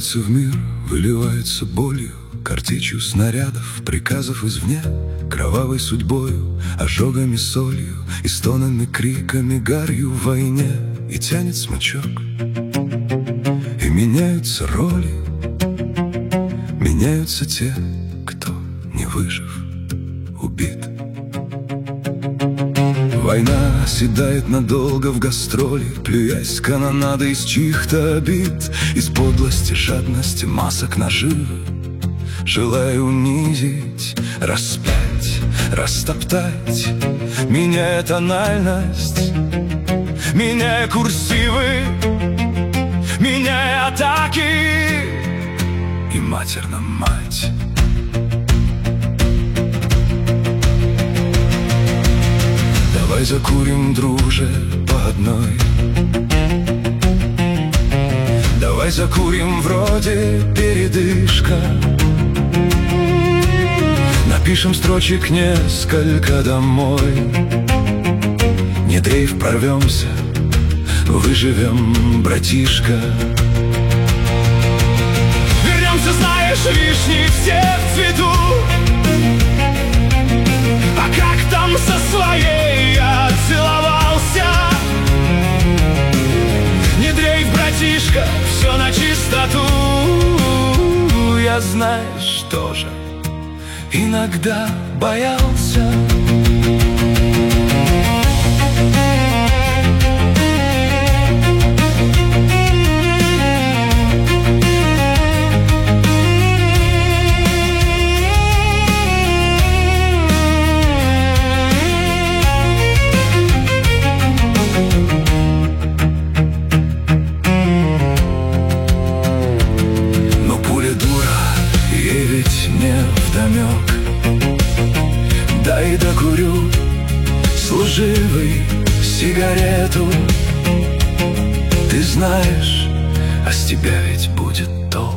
Врывается в мир, выливается болью, картечью снарядов, приказов извне, кровавой судьбою, ожогами, солью и стонами, криками, гарью в войне. И тянет смычок, и меняются роли, меняются те, кто, не выжив, убит. Война оседает надолго в гастроли, плюясь канонадой из чьих-то обид, из подлости, жадности, масок наживы, желая унизить, распять, растоптать, меняя тональность, меняя курсивы, меняя атаки и матерь на мать. Давай закурим, друже, по одной. Давай закурим, вроде передышка. Напишем строчек несколько домой. Не дрейф, прорвемся, выживем, братишка. Вернемся, знаешь, вишни все в цвету. А как там со своей я целовался? Не дрейф, братишка, все на чистоту. Я, знаешь, тоже иногда боялся. Дай докурю служивый сигарету. Ты знаешь, а с тебя ведь будет толк.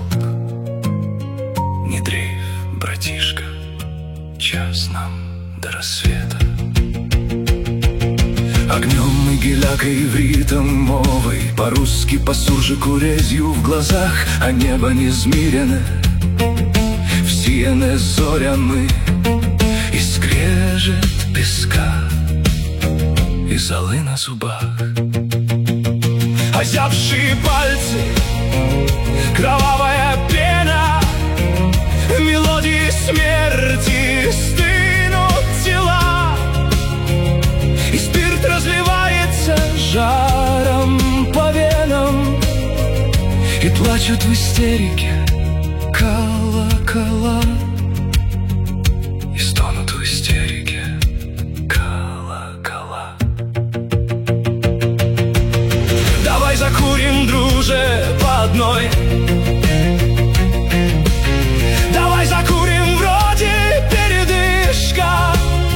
Не дрейф, братишка, час нам до рассвета. Огнем и гелякой, ивритом, мовой, по-русски, по суржику, резью в глазах, а небо незмиренное, всеяны зорями, и скрежет песка, и золы на зубах. Озябшие пальцы, кровавая пена, мелодии смерти, стынут тела, и спирт разливается жаром по венам, и плачут в истерике колокола. Закурим, друже, по одной. Давай закурим, вроде передышка.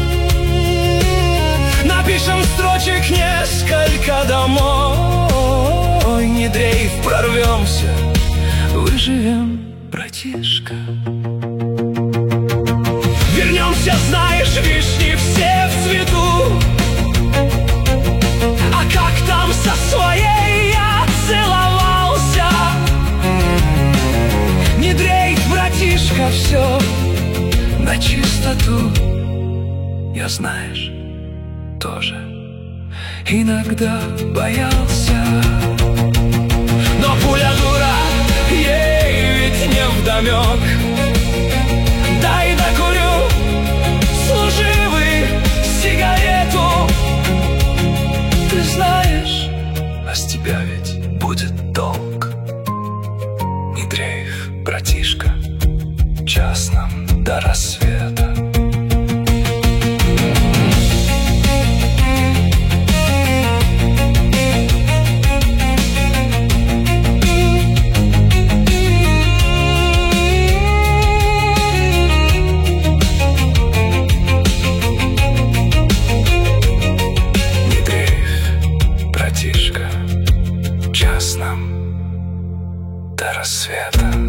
Напишем строчек несколько домой. Не дрейф, прорвемся, выживем, братишка. Вернемся, знаешь, вишни все в цвету. А как там со своей я целовался? Не дрейф, братишка, все на чистоту. Я, знаешь, тоже иногда боялся. Но пуля дура, ей ведь невдомек. Дай докурю служивый сигарету. Ты знаешь, а с тебя ведь будет толк. Не дрейф, братишка, час нам до рассвета. Час нам до рассвета.